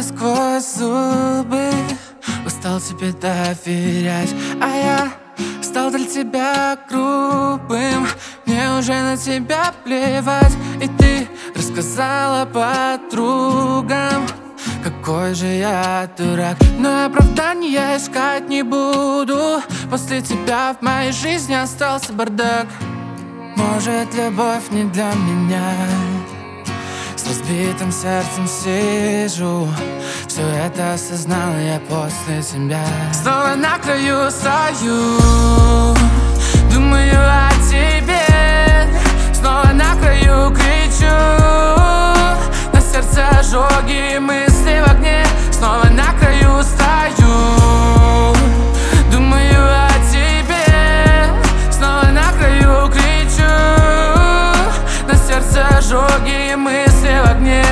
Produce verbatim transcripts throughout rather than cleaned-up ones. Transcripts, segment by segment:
уже сквозь зубы устал тебе доверять, а я стал для тебя грубым. Мне уже на тебя плевать, и ты рассказала подругам, какой же я дурак. Но оправдания искать не буду. После тебя в моей жизни остался бардак. Может, любовь не для меня. С разбитым сердцем сижу. Все это осознал я после тебя. Снова на краю стою, думаю о тебе. Снова на краю кричу, на сердце ожоги, мысли в огне. Снова на краю стою, думаю о тебе. Снова на краю кричу, на сердце ожоги, мысли в огне.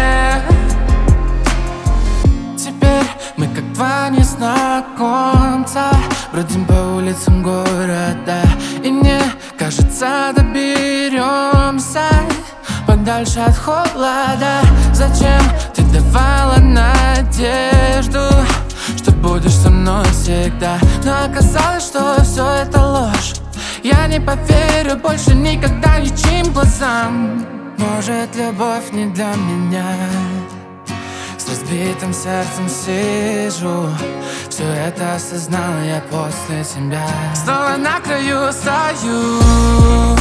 Теперь мы как два незнакомца бродим по улицам города, и мне кажется, доберемся подальше от холода. Зачем ты давала надежду, что будешь со мной всегда? Но оказалось, что все это ложь. Я не поверю больше никогда ничьим глазам. Может, любовь не для меня. С разбитым сердцем сижу. Все это осознал я после тебя. Снова на краю стою,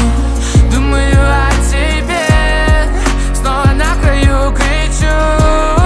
думаю о тебе. Снова на краю кричу,